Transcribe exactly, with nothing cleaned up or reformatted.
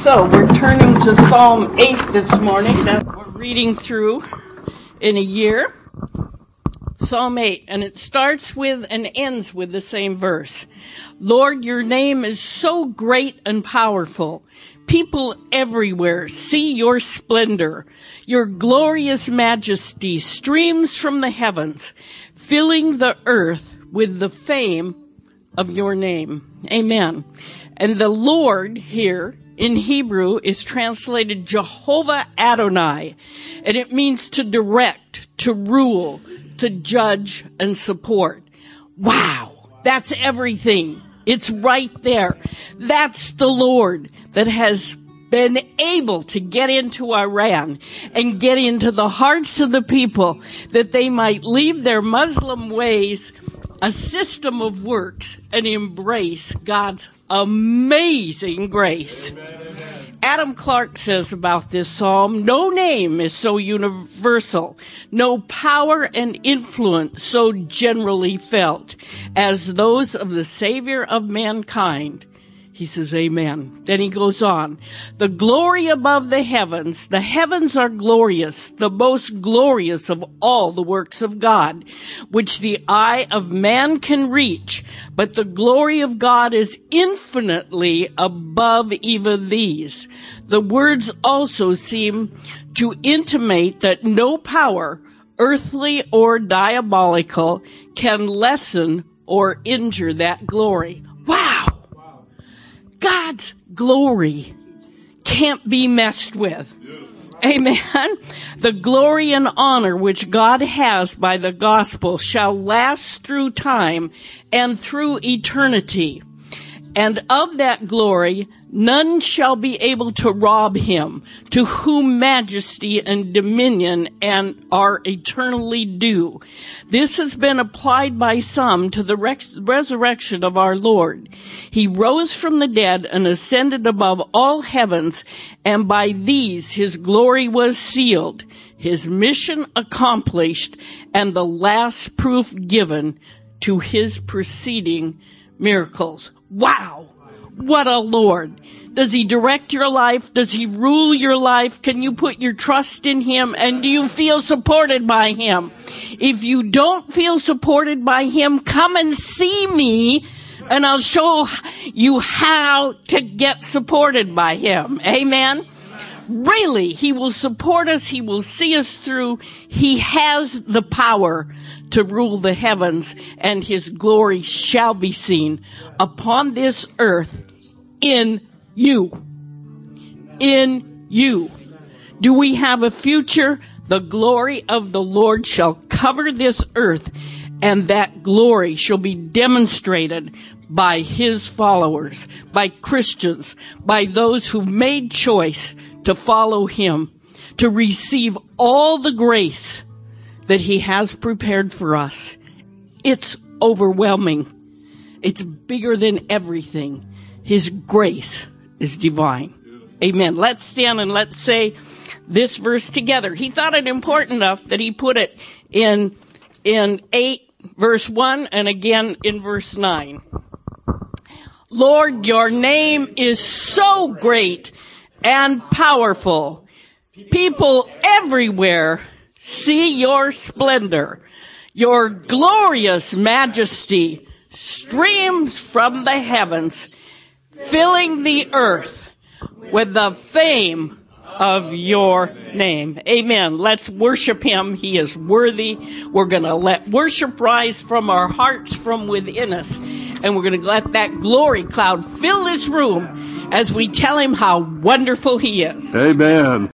So we're turning to Psalm eight this morning that we're reading through in a year. Psalm eight, and it starts with and ends with the same verse. Lord, your name is so great and powerful. People everywhere see your splendor. Your glorious majesty streams from the heavens, filling the earth with the fame of your name. Amen. And the Lord here in Hebrew is translated Jehovah Adonai, and it means to direct, to rule, to judge, and support. Wow, that's everything. It's right there. That's the Lord that has been able to get into Iran and get into the hearts of the people that they might leave their Muslim ways, a system of works, and embrace God's amazing grace. Amen, amen. Adam Clark says about this psalm, no name is so universal, no power and influence so generally felt as those of the Savior of mankind. He says, amen. Then he goes on. The glory above the heavens, the heavens are glorious, the most glorious of all the works of God, which the eye of man can reach. But the glory of God is infinitely above even these. The words also seem to intimate that no power, earthly or diabolical, can lessen or injure that glory. Wow! God's glory can't be messed with. Amen. The glory and honor which God has by the gospel shall last through time and through eternity. And of that glory, none shall be able to rob him, to whom majesty and dominion and are eternally due. This has been applied by some to the res- resurrection of our Lord. He rose from the dead and ascended above all heavens, and by these his glory was sealed, his mission accomplished, and the last proof given to his preceding miracles. Wow! What a Lord. Does he direct your life? Does he rule your life? Can you put your trust in him? And do you feel supported by him? If you don't feel supported by him, come and see me, and I'll show you how to get supported by him. Amen? Really, he will support us. He will see us through. He has the power to rule the heavens, and his glory shall be seen upon this earth in you. In you. Do we have a future? The glory of the Lord shall cover this earth, and that glory shall be demonstrated by his followers, by Christians, by those who've made choice to follow him, to receive all the grace that he has prepared for us. It's overwhelming. It's bigger than everything. His grace is divine. Amen. Let's stand and let's say this verse together. He thought it important enough that he put it in, in eight, verse one, and again in verse nine. Lord, your name is so great and powerful. People everywhere see your splendor. Your glorious majesty streams from the heavens, filling the earth with the fame of your name. Amen. Let's worship him. He is worthy. We're going to let worship rise from our hearts from within us. And we're going to let that glory cloud fill this room as we tell him how wonderful he is. Amen.